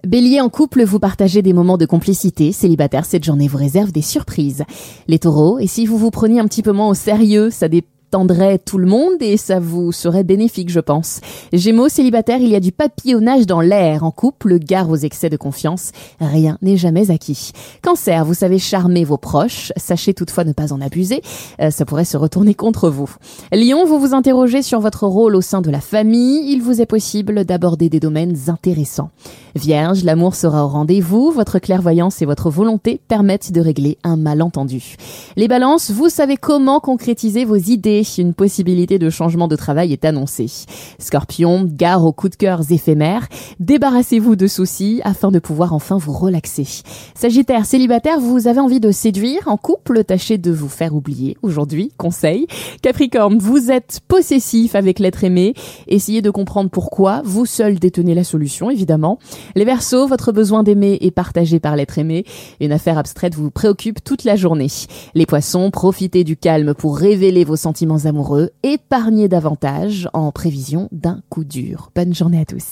Bélier, en couple, vous partagez des moments de complicité. Célibataire, cette journée vous réserve des surprises. Les taureaux, et si vous vous preniez un petit peu moins au sérieux, ça détendrait tout le monde et ça vous serait bénéfique, je pense. Gémeaux, célibataire, il y a du papillonnage dans l'air. En couple, gare aux excès de confiance. Rien n'est jamais acquis. Cancer, vous savez charmer vos proches. Sachez toutefois ne pas en abuser. Ça pourrait se retourner contre vous. Lion, vous vous interrogez sur votre rôle au sein de la famille. Il vous est possible d'aborder des domaines intéressants. Vierge, l'amour sera au rendez-vous. Votre clairvoyance et votre volonté permettent de régler un malentendu. Les balances, vous savez comment concrétiser vos idées. Une possibilité de changement de travail est annoncée. Scorpion, gare aux coups de cœur éphémères. Débarrassez-vous de soucis afin de pouvoir enfin vous relaxer. Sagittaire, célibataire, vous avez envie de séduire. En couple, tâchez de vous faire oublier. Aujourd'hui, conseil. Capricorne, vous êtes possessif avec l'être aimé. Essayez de comprendre pourquoi. Vous seul détenez la solution, évidemment. Les Verseaux, votre besoin d'aimer est partagé par l'être aimé. Une affaire abstraite vous préoccupe toute la journée. Les Poissons, profitez du calme pour révéler vos sentiments amoureux. Épargnez davantage en prévision d'un coup dur. Bonne journée à tous.